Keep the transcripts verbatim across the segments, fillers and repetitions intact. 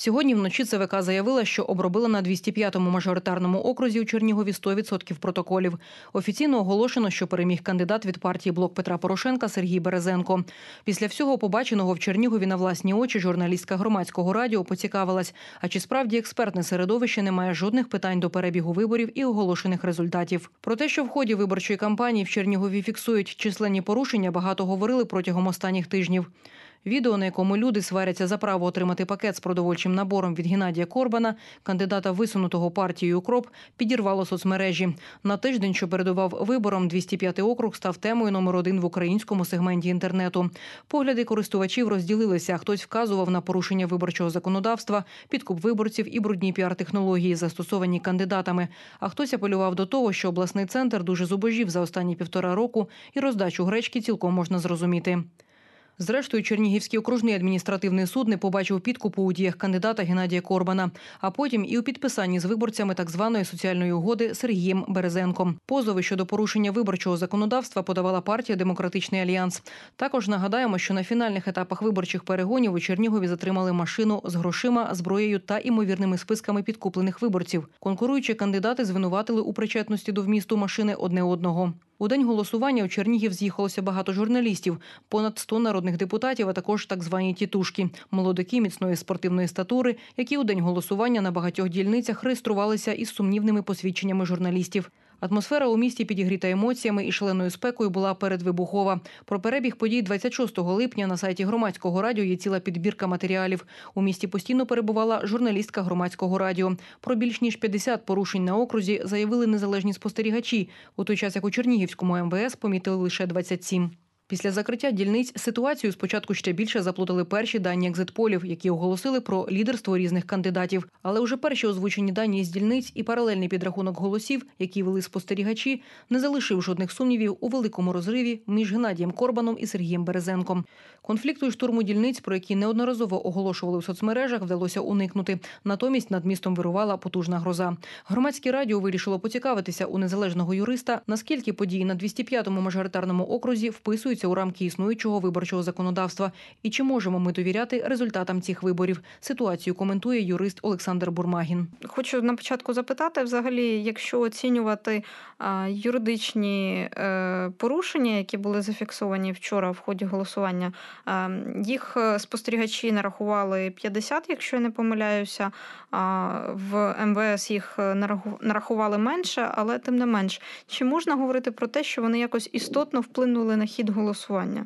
Сьогодні вночі ЦВК заявила, що обробила на двісті п'ятому мажоритарному окрузі у Чернігові сто відсотків протоколів. Офіційно оголошено, що переміг кандидат від партії «Блок Петра Порошенка» Сергій Березенко. Після всього побаченого в Чернігові на власні очі журналістка Громадського радіо поцікавилась, а чи справді експертне середовище не має жодних питань до перебігу виборів і оголошених результатів. Про те, що в ході виборчої кампанії в Чернігові фіксують численні порушення, багато говорили протягом останніх тижнів. Відео, на якому люди сваряться за право отримати пакет з продовольчим набором від Геннадія Корбана, кандидата висунутого партією «Укроп», підірвало соцмережі. На тиждень, що передував виборам, двісті п'ятий округ став темою номер один в українському сегменті інтернету. Погляди користувачів розділилися. Хтось вказував на порушення виборчого законодавства, підкуп виборців і брудні піар-технології, застосовані кандидатами. А хтось апелював до того, що обласний центр дуже зубожів за останні півтора року і роздачу гречки цілком можна зрозуміти. Зрештою, Чернігівський окружний адміністративний суд не побачив підкупу у діях кандидата Геннадія Корбана, а потім і у підписанні з виборцями так званої соціальної угоди Сергієм Березенком. Позови щодо порушення виборчого законодавства подавала партія «Демократичний альянс». Також нагадаємо, що на фінальних етапах виборчих перегонів у Чернігові затримали машину з грошима, зброєю та імовірними списками підкуплених виборців. Конкуруючі кандидати звинуватили у причетності до вмісту машини одне одного. У день голосування у Чернігів з'їхалося багато журналістів, понад сто народних депутатів, а також так звані «тітушки» – молодики міцної спортивної статури, які у день голосування на багатьох дільницях реєструвалися із сумнівними посвідченнями журналістів. Атмосфера у місті, підігріта емоціями і шаленою спекою, була передвибухова. Про перебіг подій двадцять шостого липня на сайті Громадського радіо є ціла підбірка матеріалів. У місті постійно перебувала журналістка Громадського радіо. Про більш ніж п'ятдесят порушень на окрузі заявили незалежні спостерігачі, у той час як у Чернігівському ем ве ес помітили лише двадцять сім. Після закриття дільниць ситуацію спочатку ще більше заплутали перші дані екзит-полів, які оголосили про лідерство різних кандидатів. Але вже перші озвучені дані із дільниць і паралельний підрахунок голосів, які вели спостерігачі, не залишив жодних сумнівів у великому розриві між Геннадієм Корбаном і Сергієм Березенком. Конфлікту і штурму дільниць, про які неодноразово оголошували у соцмережах, вдалося уникнути. Натомість над містом вирувала потужна гроза. Громадське радіо вирішило поцікавитися у незалежного юриста, наскільки події на двісті п'ятому мажоритарному окрузі вписуються у рамки існуючого виборчого законодавства. І чи можемо ми довіряти результатам цих виборів? Ситуацію коментує юрист Олександр Бурмагін. Хочу на початку запитати, взагалі, якщо оцінювати а, юридичні е, порушення, які були зафіксовані вчора в ході голосування, а, їх спостерігачі нарахували п'ятдесят, якщо я не помиляюся, а в ем ве ес їх нарахували менше, але тим не менш. Чи можна говорити про те, що вони якось істотно вплинули на хід голосування? голосування?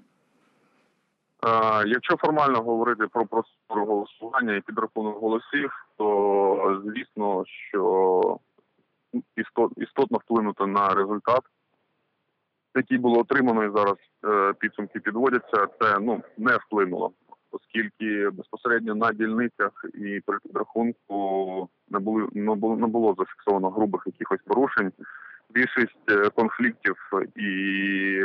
Якщо формально говорити про процедуру голосування і підрахунок голосів, то звісно, що істотно вплинути на результат, який було отримано і зараз підсумки підводяться, це ну, не вплинуло, оскільки безпосередньо на дільницях і при підрахунку не було, не було зафіксовано грубих якихось порушень. Більшість конфліктів і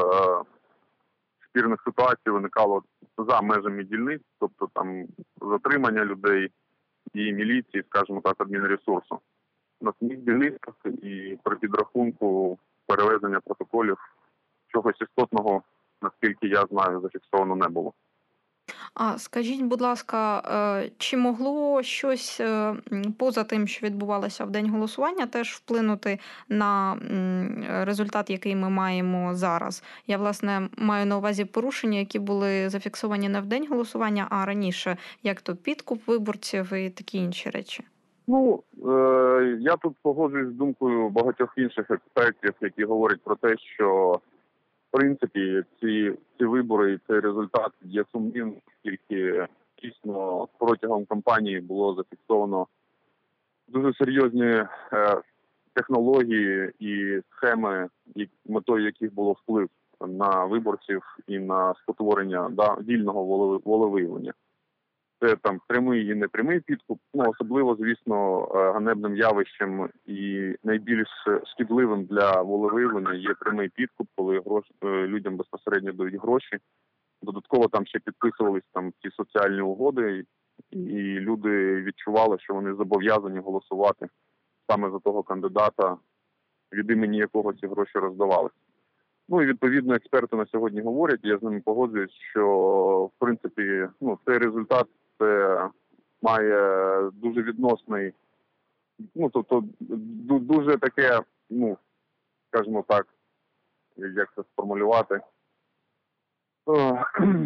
спірних ситуацій виникало за межами дільниць, тобто там затримання людей і міліції, скажімо так, адмінресурсу. На самих дільницях і при підрахунку перевезення протоколів чогось істотного, наскільки я знаю, зафіксовано не було. А скажіть, будь ласка, чи могло щось поза тим, що відбувалося в день голосування, теж вплинути на результат, який ми маємо зараз? Я, власне, маю на увазі порушення, які були зафіксовані не в день голосування, а раніше, як то підкуп виборців і такі інші речі. Ну, е- я тут погоджуюсь з думкою багатьох інших експертів, які говорять про те, що в принципі, ці, ці вибори і цей результат є сумнівним, оскільки дійсно протягом кампанії було зафіксовано дуже серйозні е, технології і схеми, і метою яких було вплив на виборців і на спотворення да, вільного волевиявлення. Це там прямий і непрямий підкуп. Ну, особливо, звісно, ганебним явищем і найбільш шкідливим для волевиявлення є прямий підкуп, коли грош... людям безпосередньо дають гроші. Додатково там ще підписувались там ці соціальні угоди, і люди відчували, що вони зобов'язані голосувати саме за того кандидата, від імені якого ці гроші роздавалися. Ну і відповідно експерти на сьогодні говорять, я з ними погоджуюсь, що в принципі ну, цей результат це має дуже відносний, ну, тобто ду- дуже таке, ну, скажімо так, як це сформулювати. Е,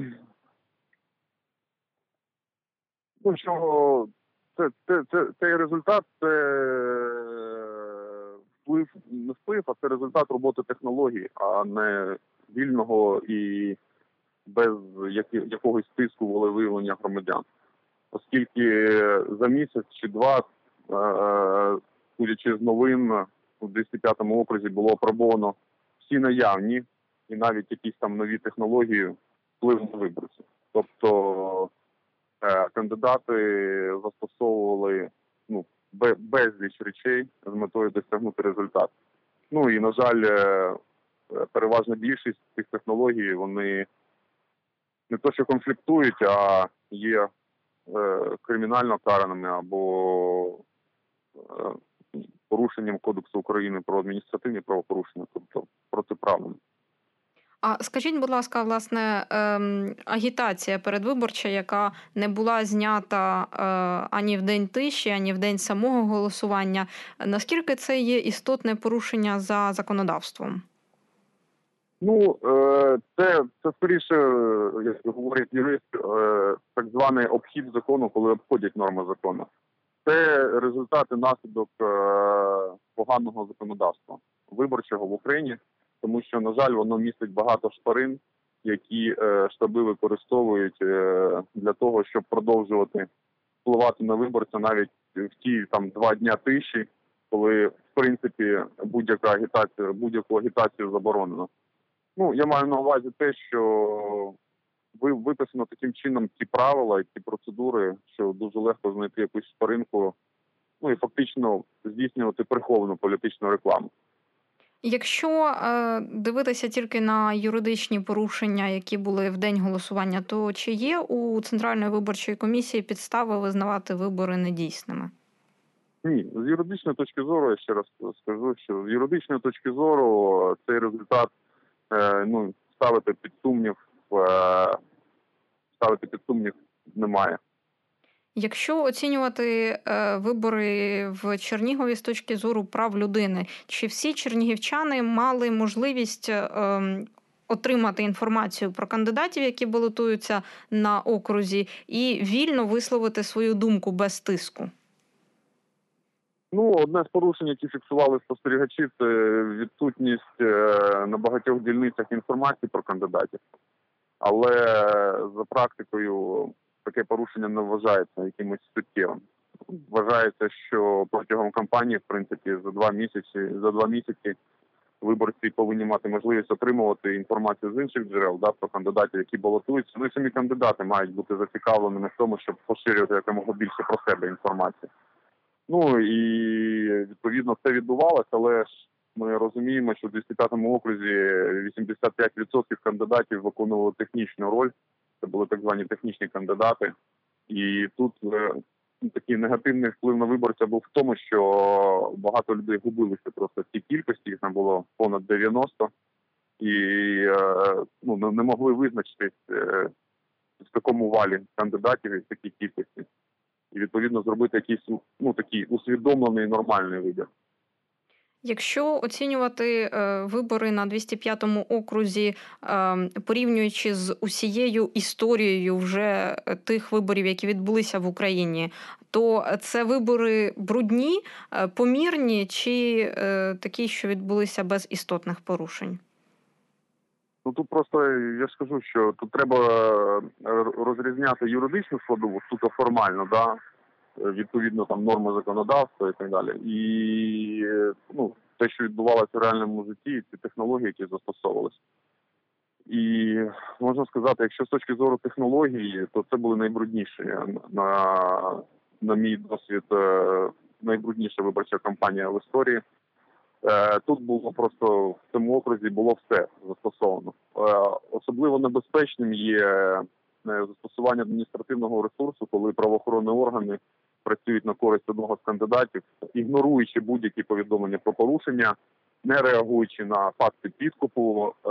Ну, що це, це, це, цей результат, це вплив, не вплив, а це результат роботи технологій, а не вільного і без які, якогось тиску волевиявлення громадян. Оскільки за місяць чи два, е, судячи з новин, у двісті п'ятому окрузі було опробовано всі наявні і навіть якісь там нові технології впливу на виборців. Тобто е, кандидати застосовували, ну, бе- безліч речей з метою досягнути результату. Ну і, на жаль, е, переважна більшість цих технологій, вони не то що конфліктують, а є е, кримінально караними або е, порушенням Кодексу України про адміністративні правопорушення, тобто протиправними. А скажіть, будь ласка, власне, ем, агітація передвиборча, яка не була знята е, ані в день тиші, ані в день самого голосування, наскільки це є істотне порушення за законодавством? Ну, е, це, це скоріше, як говорить юрист, е, так званий обхід закону, коли обходять норми закону. Це результати наслідок е, поганого законодавства виборчого в Україні, тому що, на жаль, воно містить багато шпарин, які е, штаби використовують е, для того, щоб продовжувати впливати на виборця навіть в ті там два дня тиші, коли, в принципі, будь-яка агітація, будь-яку агітацію заборонено. Ну, я маю на увазі те, що ви виписано таким чином ті правила і ті процедури, що дуже легко знайти якусь шпаринку, ну і фактично здійснювати приховану політичну рекламу. Якщо е, дивитися тільки на юридичні порушення, які були в день голосування, то чи є у Центральної виборчої комісії підстави визнавати вибори недійсними? Ні, з юридичної точки зору, я ще раз скажу, що з юридичної точки зору цей результат е, ну, ставити під сумнів, е, ставити під сумнів немає. Якщо оцінювати е, вибори в Чернігові з точки зору прав людини, чи всі чернігівчани мали можливість е, отримати інформацію про кандидатів, які балотуються на окрузі, і вільно висловити свою думку без тиску? Ну, одне з порушень, які фіксували спостерігачі, це відсутність е, на багатьох дільницях інформації про кандидатів. Але за практикою таке порушення не вважається якимось суттєвим. Вважається, що протягом кампанії, в принципі, за два місяці, за два місяці виборці повинні мати можливість отримувати інформацію з інших джерел, да, про кандидатів, які балотуються. Ну і самі кандидати мають бути зацікавленими в тому, щоб поширювати якомога більше про себе інформацію. Ну і відповідно це відбувалося, але ж ми розуміємо, що в двісті п'ятому окрузі вісімдесят п'ять відсотків кандидатів виконували технічну роль, це були так звані технічні кандидати. І тут е, такий негативний вплив на виборця був в тому, що багато людей губилися просто в цій кількості, їх там було понад дев'яносто, і е, ну, не могли визначитись е, в такому валі кандидатів і в такій кількості. І, відповідно, зробити якийсь, ну, такий усвідомлений нормальний вибір. Якщо оцінювати е, вибори на двісті п'ятому окрузі, е, порівнюючи з усією історією вже тих виборів, які відбулися в Україні, то це вибори брудні, е, помірні чи е, такі, що відбулися без істотних порушень? Ну, тут просто, я ж скажу, що тут треба розрізняти юридичну складову, суто формально, да, відповідно там норми законодавства і так далі. І ну, те, що відбувалося в реальному житті, ці технології, які застосовувалися. І можна сказати, якщо з точки зору технології, то це були найбрудніші, на, на мій досвід, найбрудніша виборча кампанія в історії. Тут було просто, в цьому окрузі було все застосовано. Особливо небезпечним є застосування адміністративного ресурсу, коли правоохоронні органи працюють на користь одного з кандидатів, ігноруючи будь-які повідомлення про порушення, не реагуючи на факти підкупу е-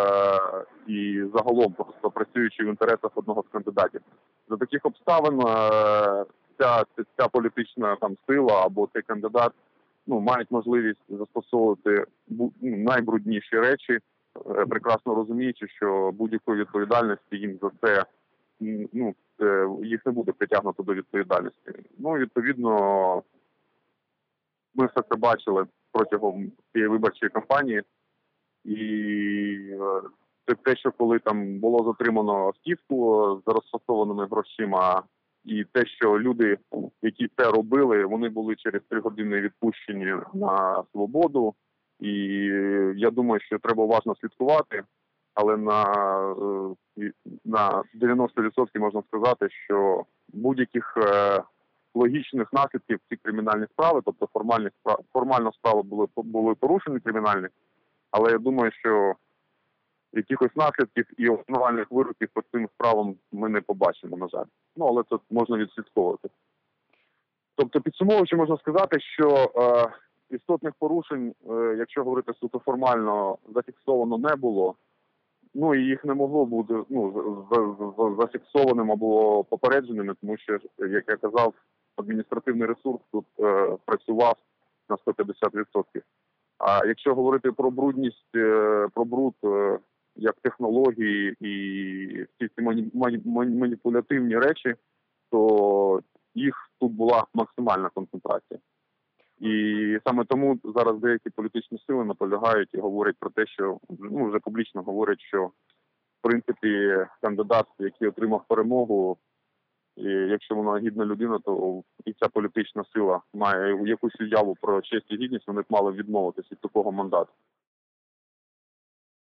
і загалом просто працюючи в інтересах одного з кандидатів. За таких обставин е- ця, ця політична там сила або цей кандидат ну, мають можливість застосовувати бу- ну, найбрудніші речі, е, прекрасно розуміючи, що будь-якої відповідальності їм за це м, ну, е, їх не буде притягнуто до відповідальності. Ну, відповідно, ми все це бачили протягом цієї виборчої кампанії. І е, це те, що коли там було затримано автівку з розфасованими грошима, і те, що люди, які це робили, вони були через три години відпущені на свободу. І я думаю, що треба уважно слідкувати, але на, е, на дев'яносто відсотків можна сказати, що будь-яких е, логічних наслідків ці кримінальні справи, тобто формальні справи, формально справи були, були порушені кримінальні, але я думаю, що якихось наслідків і основних вироків по цим справам ми не побачимо, на жаль. Ну, але це можна відслідковувати. Тобто, підсумовуючи, можна сказати, що е, істотних порушень, е, якщо говорити суто формально, зафіксовано не було. Ну, і їх не могло бути ну, з- з- з- зафіксованим або попередженими, тому що, як я казав, адміністративний ресурс тут е, працював на сто п'ятдесят відсотків. А якщо говорити про брудність, е, про бруд е, як технології і всі ці мані- мані- мані- маніпулятивні речі, то їх тут була максимальна концентрація. І саме тому зараз деякі політичні сили наполягають і говорять про те, що ну, вже публічно говорять, що в принципі кандидат, який отримав перемогу, і якщо вона гідна людина, то і ця політична сила має якусь уяву про честь і гідність, вони б мали відмовитися від такого мандату.